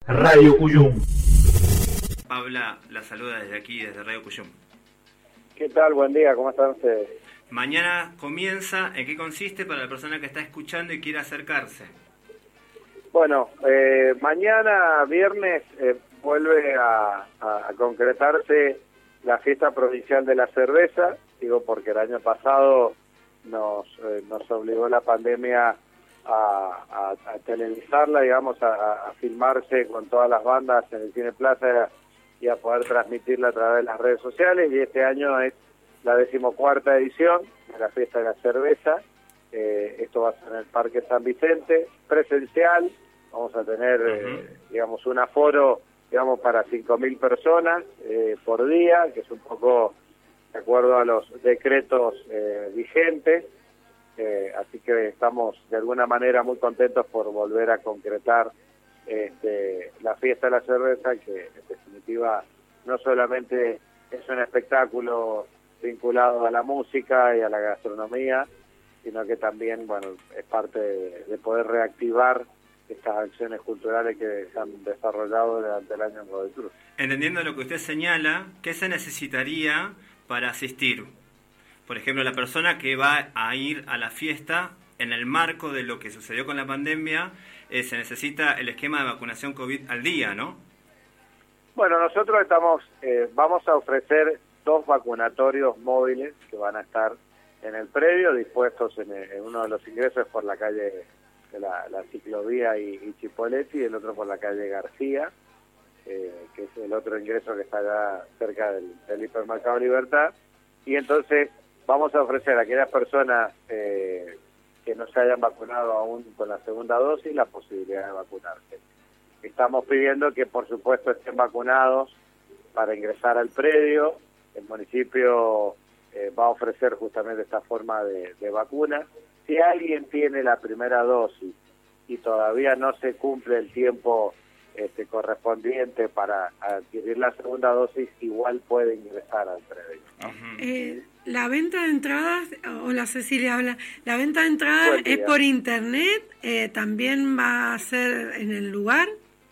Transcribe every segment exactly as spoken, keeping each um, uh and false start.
Radio Cuyum. Paula la saluda desde aquí, desde Radio Cuyum. ¿Qué tal? Buen día, ¿cómo están ustedes? Mañana comienza, ¿en qué consiste para la persona que está escuchando y quiere acercarse? Bueno, eh, mañana viernes eh, vuelve a, a, a concretarse la fiesta provincial de la cerveza, digo porque el año pasado nos, eh, nos obligó la pandemia a, a, a televisarla, digamos, a, a filmarse con todas las bandas en el Cine Plaza y a poder transmitirla a través de las redes sociales, y este año es la decimocuarta edición de la fiesta de la cerveza. Eh, esto va a ser en el Parque San Vicente, presencial. Vamos a tener, uh-huh. eh, digamos, un aforo, digamos, para cinco mil personas eh, por día, que es un poco de acuerdo a los decretos eh, vigentes. Eh, así que estamos de alguna manera muy contentos por volver a concretar este, la fiesta de la cerveza, que en definitiva no solamente es un espectáculo vinculado a la música y a la gastronomía, sino que también, bueno, es parte de, de poder reactivar estas acciones culturales que se han desarrollado durante el año en Godoy Cruz. Entendiendo lo que usted señala, ¿qué se necesitaría para asistir? Por ejemplo, la persona que va a ir a la fiesta, en el marco de lo que sucedió con la pandemia, eh, se necesita el esquema de vacunación COVID al día, ¿no? Bueno, nosotros estamos, eh, vamos a ofrecer dos vacunatorios móviles que van a estar en el predio, dispuestos en, en uno de los ingresos por la calle de la, la ciclovía y, y Chipolletti, y el otro por la calle García, eh, que es el otro ingreso que está allá cerca del, del Hipermercado Libertad. Y entonces vamos a ofrecer a aquellas personas eh, que no se hayan vacunado aún con la segunda dosis la posibilidad de vacunarse. Estamos pidiendo que por supuesto estén vacunados para ingresar al predio. El municipio eh, va a ofrecer justamente esta forma de, de vacuna. Si alguien tiene la primera dosis y todavía no se cumple el tiempo este, correspondiente para adquirir la segunda dosis, igual puede ingresar al predio, ¿no? Eh, la venta de entradas, hola Cecilia, habla, la venta de entradas es por internet, eh, también va a ser en el lugar.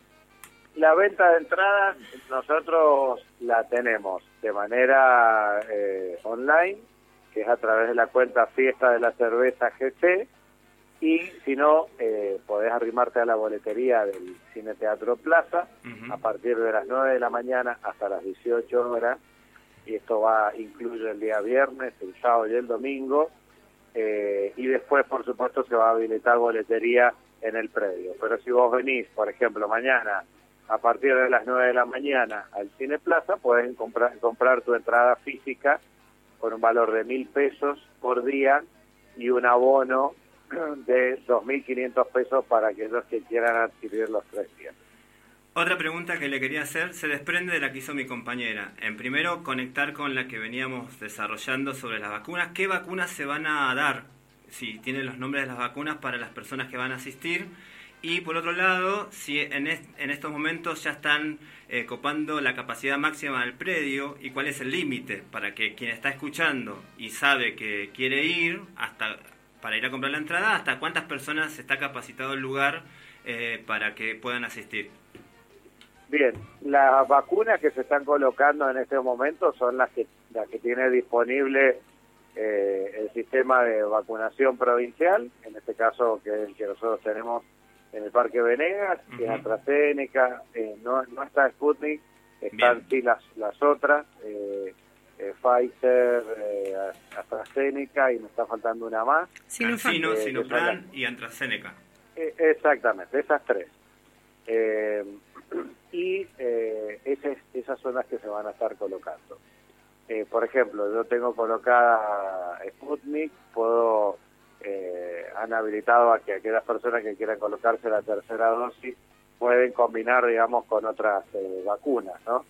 La venta de entradas nosotros la tenemos de manera eh, online, que es a través de la cuenta Fiesta de la Cerveza G C, y si no, eh, podés arrimarte a la boletería del Cine Teatro Plaza, uh-huh. a partir de las nueve de la mañana hasta las dieciocho horas, y esto va incluye el día viernes, el sábado y el domingo, eh, y después, por supuesto, se va a habilitar boletería en el predio. Pero si vos venís, por ejemplo, mañana, a partir de las nueve de la mañana al Cine Plaza, podés comprar, comprar tu entrada física con un valor de mil pesos por día y un abono de dos mil quinientos pesos para aquellos que quieran adquirir los tres días. Otra pregunta que le quería hacer se desprende de la que hizo mi compañera. En primero, conectar con la que veníamos desarrollando sobre las vacunas. ¿Qué vacunas se van a dar? Si tienen los nombres de las vacunas para las personas que van a asistir. Y por otro lado, si en, est en estos momentos ya están eh, copando la capacidad máxima del predio, y cuál es el límite para que quien está escuchando y sabe que quiere ir hasta para ir a comprar la entrada, hasta cuántas personas está capacitado el lugar eh, para que puedan asistir. Bien, las vacunas que se están colocando en este momento son las que las que tiene disponible eh, el sistema de vacunación provincial, en este caso que es el que nosotros tenemos en el Parque Venegas, uh-huh. que es AstraZeneca, eh, no, no está Sputnik, están Bien. sí las, las otras, eh, eh, Pfizer, eh, AstraZeneca, y me está faltando una más. CanSino, eh, Sinoplan y AstraZeneca. Eh, exactamente, esas tres. Eh, y eh, esas, esas son las que se van a estar colocando. Eh, por ejemplo, yo tengo colocada Sputnik, puedo... Eh, han habilitado a que aquellas personas que quieran colocarse la tercera dosis pueden combinar, digamos, con otras eh, vacunas, ¿no?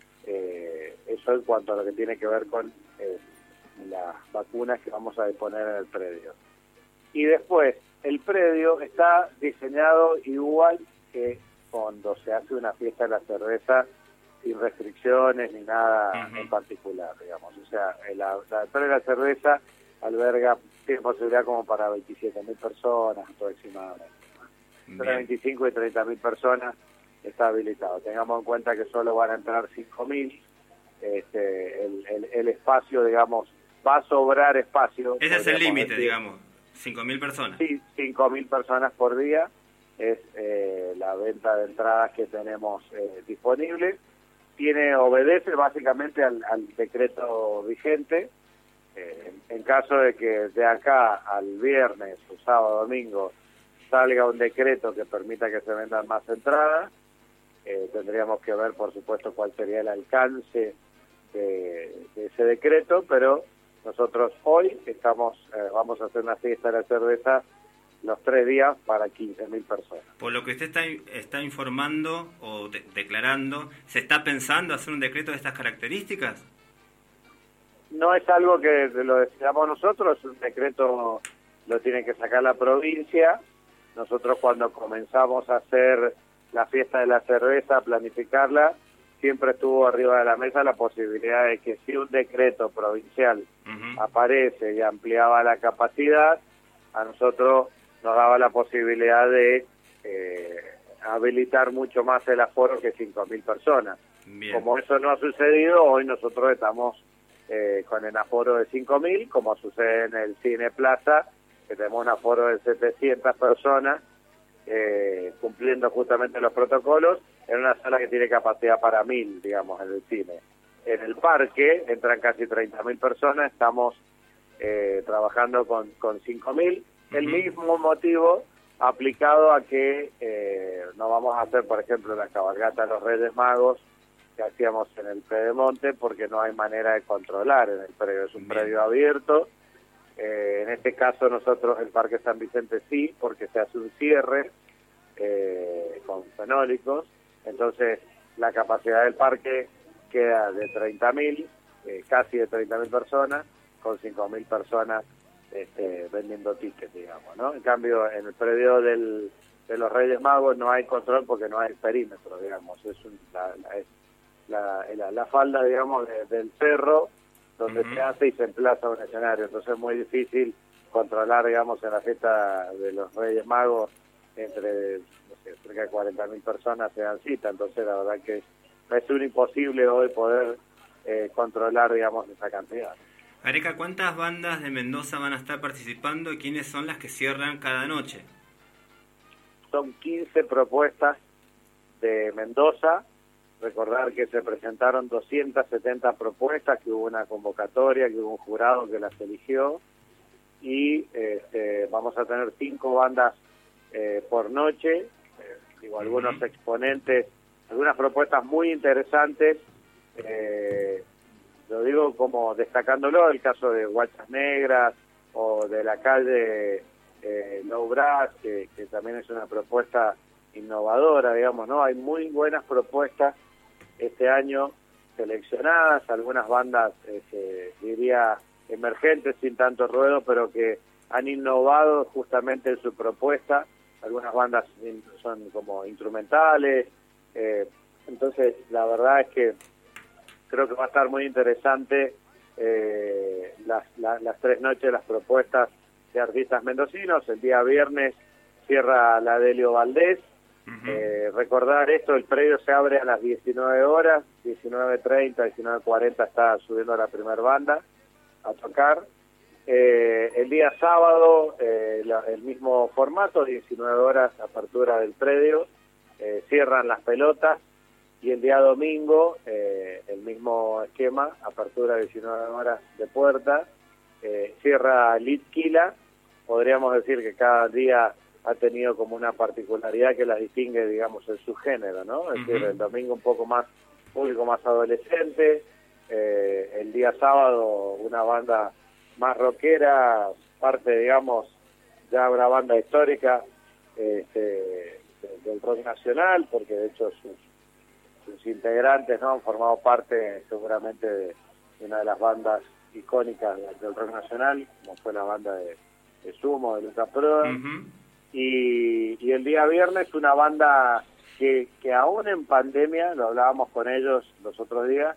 Eh, eso en cuanto a lo que tiene que ver con eh, las vacunas que vamos a disponer en el predio. Y después, el predio está diseñado igual que cuando se hace una fiesta de la cerveza, sin restricciones ni nada uh-huh. en particular, digamos. O sea, la, la Feria de la Cerveza alberga, tiene posibilidad como para veintisiete mil personas aproximadamente. Entre veinticinco y treinta mil personas está habilitado. Tengamos en cuenta que solo van a entrar cinco mil, este, el, el, el espacio, digamos, va a sobrar espacio. Ese es el límite, digamos, cinco mil personas. Sí, cinco mil personas por día es eh, la venta de entradas que tenemos eh, disponible. Tiene, obedece básicamente al, al decreto vigente. Eh, en, en caso de que de acá al viernes o sábado domingo salga un decreto que permita que se vendan más entradas, eh, tendríamos que ver, por supuesto, cuál sería el alcance de, de ese decreto, pero nosotros hoy estamos eh, vamos a hacer una fiesta de la cerveza los tres días para quince mil personas. Por lo que usted está, está informando o de, declarando, ¿se está pensando hacer un decreto de estas características? No es algo que lo decidamos nosotros, un decreto lo tiene que sacar la provincia. Nosotros cuando comenzamos a hacer la fiesta de la cerveza, a planificarla, siempre estuvo arriba de la mesa la posibilidad de que si un decreto provincial uh-huh. aparece y ampliaba la capacidad, a nosotros nos daba la posibilidad de eh, habilitar mucho más el aforo que cinco mil personas. Bien. Como eso no ha sucedido, hoy nosotros estamos eh, con el aforo de cinco mil, como sucede en el Cine Plaza, que tenemos un aforo de setecientas personas, eh, cumpliendo justamente los protocolos, en una sala que tiene capacidad para mil, digamos, en el cine. En el parque entran casi treinta mil personas, estamos eh, trabajando con, con cinco mil. El mismo motivo aplicado a que eh, no vamos a hacer, por ejemplo, la cabalgata de los Reyes Magos que hacíamos en el Pedemonte, porque no hay manera de controlar en el predio, es un Bien. predio abierto. Eh, en este caso nosotros, el Parque San Vicente sí, porque se hace un cierre eh, con fenólicos, entonces la capacidad del parque queda de treinta mil, eh, casi de treinta mil personas, con cinco mil personas Este, vendiendo tickets, digamos, ¿no? En cambio, en el predio del, de los Reyes Magos no hay control porque no hay perímetro, digamos, es, un, la, la, es la, la, la falda, digamos, de, del cerro donde uh-huh. se hace y se emplaza un escenario, entonces es muy difícil controlar, digamos, en la fiesta de los Reyes Magos entre, no sé, cerca de cuarenta mil personas se dan cita, entonces la verdad que es un imposible hoy poder eh, controlar, digamos, esa cantidad. Gareca, ¿cuántas bandas de Mendoza van a estar participando y quiénes son las que cierran cada noche? Son quince propuestas de Mendoza. Recordar que se presentaron doscientas setenta propuestas, que hubo una convocatoria, que hubo un jurado que las eligió. Y este, vamos a tener cinco bandas eh, por noche. Eh, digo, algunos uh-huh. exponentes, algunas propuestas muy interesantes. Eh, Lo digo como destacándolo, el caso de Guachas Negras o de la calle eh, Low Brass, que, que también es una propuesta innovadora, digamos, ¿no? Hay muy buenas propuestas este año seleccionadas, algunas bandas, este, diría, emergentes sin tanto ruedo, pero que han innovado justamente en su propuesta. Algunas bandas son como instrumentales, eh, entonces la verdad es que creo que va a estar muy interesante eh, las, la, las tres noches, las propuestas de artistas mendocinos. El día viernes cierra la Delio Valdés. Uh-huh. Eh, recordar esto, el predio se abre a las diecinueve horas, diecinueve treinta, diecinueve cuarenta está subiendo la primera banda a tocar. Eh, el día sábado, eh, la, el mismo formato, diecinueve horas, apertura del predio, eh, cierran las pelotas. Y el día domingo, eh, el mismo esquema, apertura diecinueve horas de puerta, eh, cierra Litquila. Podríamos decir que cada día ha tenido como una particularidad que la distingue, digamos, en su género, ¿no? Es uh-huh. decir, el domingo un poco más público, más adolescente, eh, el día sábado una banda más rockera, parte, digamos, ya una banda histórica este, del rock nacional, porque de hecho sus sus integrantes no han formado parte seguramente de una de las bandas icónicas del rock nacional, como fue la banda de, de Sumo, de Luca Prodan. Uh-huh. y, y el día viernes una banda que, que aún en pandemia, lo hablábamos con ellos los otros días,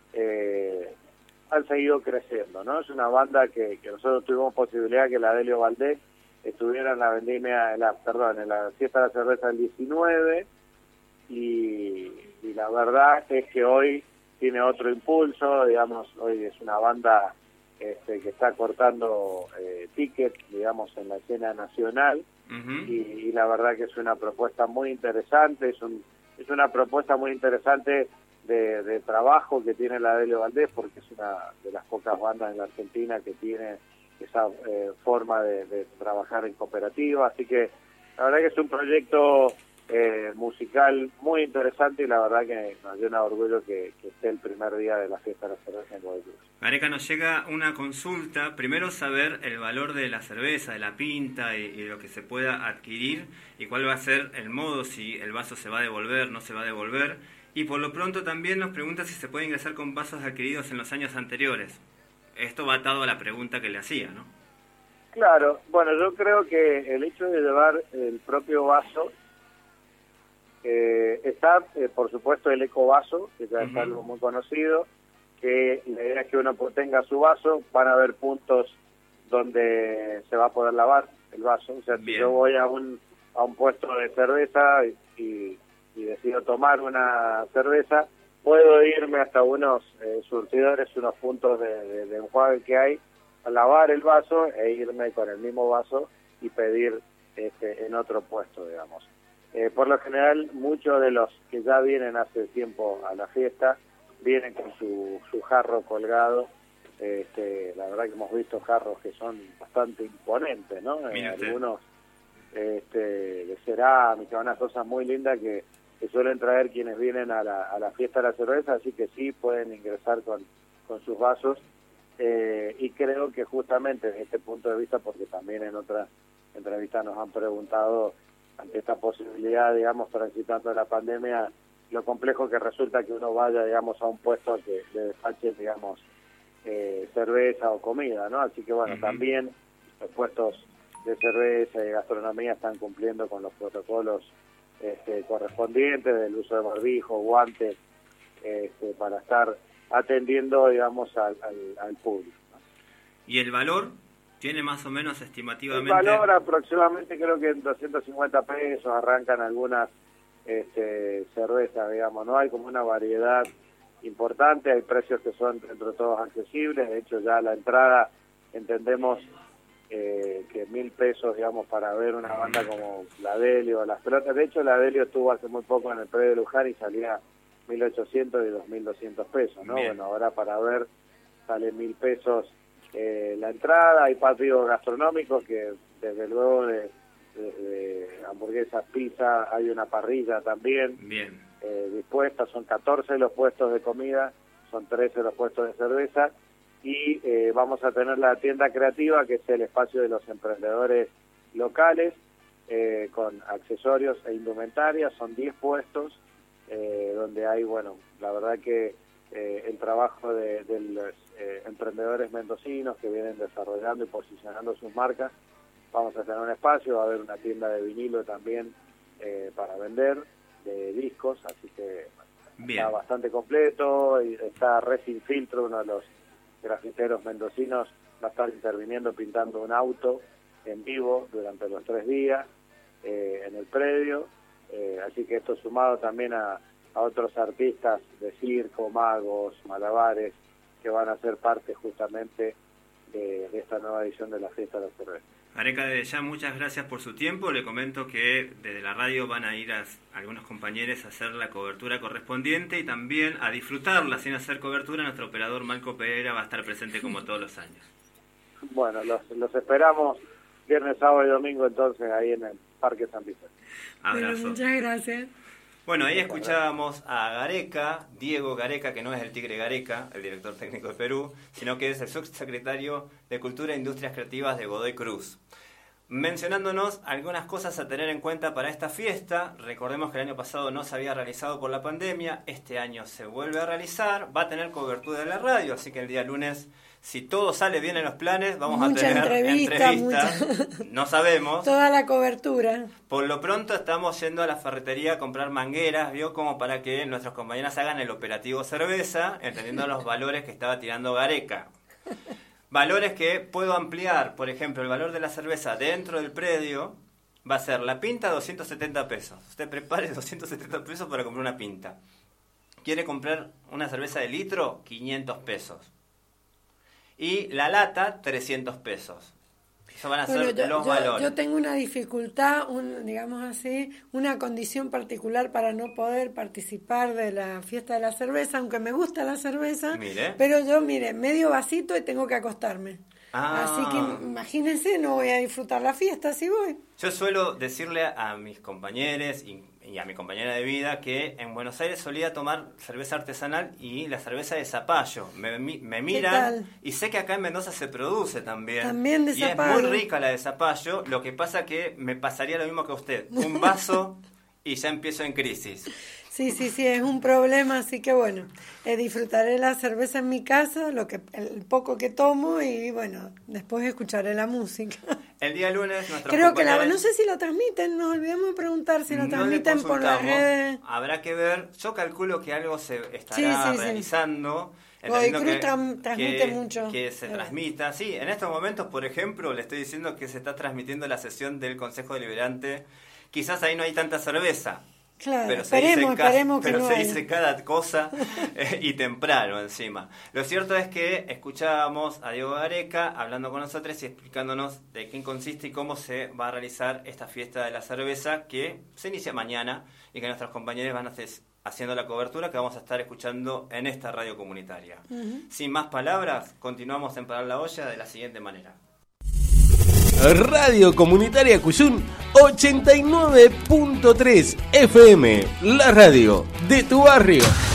eh, han seguido creciendo, ¿no? Es una banda que, que nosotros tuvimos posibilidad que la Delio Valdés estuviera en la vendimia, en la, perdón, en la fiesta de la cerveza del diecinueve, y, y la verdad es que hoy tiene otro impulso, digamos, hoy es una banda este, que está cortando eh, tickets, digamos, en la escena nacional, uh-huh. y, y la verdad que es una propuesta muy interesante, es, un, es una propuesta muy interesante de, de trabajo que tiene la Delio Valdés, porque es una de las pocas bandas en la Argentina que tiene esa eh, forma de, de trabajar en cooperativa, así que la verdad que es un proyecto eh, musical muy interesante y la verdad que nos llena de orgullo que, que esté el primer día de la fiesta de la cerveza en Godoy Cruz. Gareca, nos llega una consulta, primero saber el valor de la cerveza, de la pinta y, y lo que se pueda adquirir y cuál va a ser el modo, si el vaso se va a devolver, no se va a devolver, y por lo pronto también nos pregunta si se puede ingresar con vasos adquiridos en los años anteriores. Esto va atado a la pregunta que le hacía, ¿no? Claro, bueno, yo creo que el hecho de llevar el propio vaso, eh, está, eh, por supuesto, el ecovaso, que ya uh-huh. es algo muy conocido, que la idea es que uno tenga su vaso, van a haber puntos donde se va a poder lavar el vaso, o sea, Bien. si yo voy a un a un puesto de cerveza y, y, y decido tomar una cerveza, puedo irme hasta unos eh, surtidores, unos puntos de, de, de enjuague que hay, a lavar el vaso e irme con el mismo vaso y pedir este, en otro puesto, digamos. Eh, por lo general, muchos de los que ya vienen hace tiempo a la fiesta, vienen con su, su jarro colgado. Este, la verdad que hemos visto jarros que son bastante imponentes, ¿no? Eh, algunos este, de cerámica, unas cosas muy lindas que, que suelen traer quienes vienen a la, a la fiesta de la cerveza, así que sí pueden ingresar con, con sus vasos. Eh, y creo que justamente desde este punto de vista, porque también en otras entrevistas nos han preguntado ante esta posibilidad, digamos, transitando la pandemia, lo complejo que resulta que uno vaya, digamos, a un puesto que de despache, digamos, eh, cerveza o comida, ¿no? Así que bueno, uh-huh. también los puestos de cerveza y de gastronomía están cumpliendo con los protocolos este, correspondientes del uso de barbijo, guantes, este, para estar atendiendo, digamos, al, al, al público, ¿no? ¿Y el valor tiene más o menos estimativamente? El valor aproximadamente creo que en doscientos cincuenta pesos arrancan algunas este, cervezas, digamos, no hay como una variedad importante, hay precios que son entre todos accesibles, de hecho ya la entrada entendemos eh, que mil pesos, digamos, para ver una banda como la Delio, las pelotas, de hecho la Delio estuvo hace muy poco en el predio de Luján y salía mil ochocientos y dos mil doscientos pesos, ¿no? Bien. Bueno, ahora para ver sale mil pesos eh, la entrada, hay patios gastronómicos que desde luego de, de, de hamburguesas, pizza, hay una parrilla también. Bien. Eh, dispuestas, son catorce los puestos de comida, son trece los puestos de cerveza y eh, vamos a tener la tienda creativa, que es el espacio de los emprendedores locales, eh, con accesorios e indumentarias, son diez puestos, Eh, donde hay, bueno, la verdad que eh, el trabajo de, de los eh, emprendedores mendocinos que vienen desarrollando y posicionando sus marcas. Vamos a tener un espacio, va a haber una tienda de vinilo también eh, para vender, de discos, así que Bien. Está bastante completo, y está Resin Filtro, uno de los grafiteros mendocinos, va a estar interviniendo pintando un auto en vivo durante los tres días eh, en el predio. Eh, así que esto sumado también a, a otros artistas de circo, magos, malabares, que van a ser parte justamente de, de esta nueva edición de la Fiesta de la Cerveza. Gareca, desde ya muchas gracias por su tiempo. Le comento que desde la radio van a ir a, a algunos compañeros a hacer la cobertura correspondiente y también a disfrutarla sin hacer cobertura. Nuestro operador Marco Pereira va a estar presente como todos los años. Bueno, los, los esperamos viernes, sábado y domingo entonces ahí en el Parque San Vicente. Abrazo. Bueno, muchas gracias. Bueno, ahí escuchábamos a Gareca, Diego Gareca, que no es el Tigre Gareca, el director técnico de Perú, sino que es el subsecretario de Cultura e Industrias Creativas de Godoy Cruz. Mencionándonos algunas cosas a tener en cuenta para esta fiesta. Recordemos que el año pasado no se había realizado por la pandemia, este año se vuelve a realizar, va a tener cobertura de la radio, así que el día lunes, si todo sale bien en los planes, vamos mucha a tener entrevista, entrevistas, mucha... no sabemos. Toda la cobertura. Por lo pronto estamos yendo a la ferretería a comprar mangueras, ¿vio? Como para que nuestros compañeros hagan el operativo cerveza, entendiendo los valores que estaba tirando Gareca. Valores que puedo ampliar, por ejemplo, el valor de la cerveza dentro del predio va a ser la pinta doscientos setenta pesos. Usted prepare doscientos setenta pesos para comprar una pinta. ¿Quiere comprar una cerveza de litro? quinientos pesos. Y la lata, trescientos pesos. Eso van a bueno, ser yo, los yo, valores. Yo tengo una dificultad, un, digamos así, una condición particular para no poder participar de la fiesta de la cerveza, aunque me gusta la cerveza. Mire. Pero yo, mire, medio vasito y tengo que acostarme. Ah. Así que imagínense, no voy a disfrutar la fiesta si voy. Yo suelo decirle a mis compañeros y, y a mi compañera de vida que en Buenos Aires solía tomar cerveza artesanal y la cerveza de zapallo. Me, me miran y sé que acá en Mendoza se produce también. También de y zapallo. Es muy rica la de zapallo, lo que pasa que me pasaría lo mismo que a usted. Un vaso y ya empiezo en crisis. Sí, sí, sí, es un problema, así que bueno, eh, disfrutaré la cerveza en mi casa, lo que el poco que tomo y bueno, después escucharé la música. El día lunes nuestros Creo que compañeros... la, no sé si lo transmiten, nos olvidamos de preguntar si lo no transmiten por las redes. Habrá que ver, yo calculo que algo se estará sí, sí, realizando. Sí. Godoy Cruz que, tra- transmite que, mucho. Que se sí. transmita. Sí, en estos momentos, por ejemplo, le estoy diciendo que se está transmitiendo la sesión del Consejo Deliberante. Quizás ahí no hay tanta cerveza. Claro, pero se esperemos, dice, cada, esperemos que pero no se haya. dice cada cosa eh, y temprano encima. Lo cierto es que escuchábamos a Diego Gareca hablando con nosotros y explicándonos de qué consiste y cómo se va a realizar esta fiesta de la cerveza que se inicia mañana y que nuestros compañeros van a hacer haciendo la cobertura que vamos a estar escuchando en esta radio comunitaria. Uh-huh. Sin más palabras, continuamos en Parar la Olla de la siguiente manera. Radio Comunitaria Cuyún ochenta y nueve punto tres F M, la radio de tu barrio.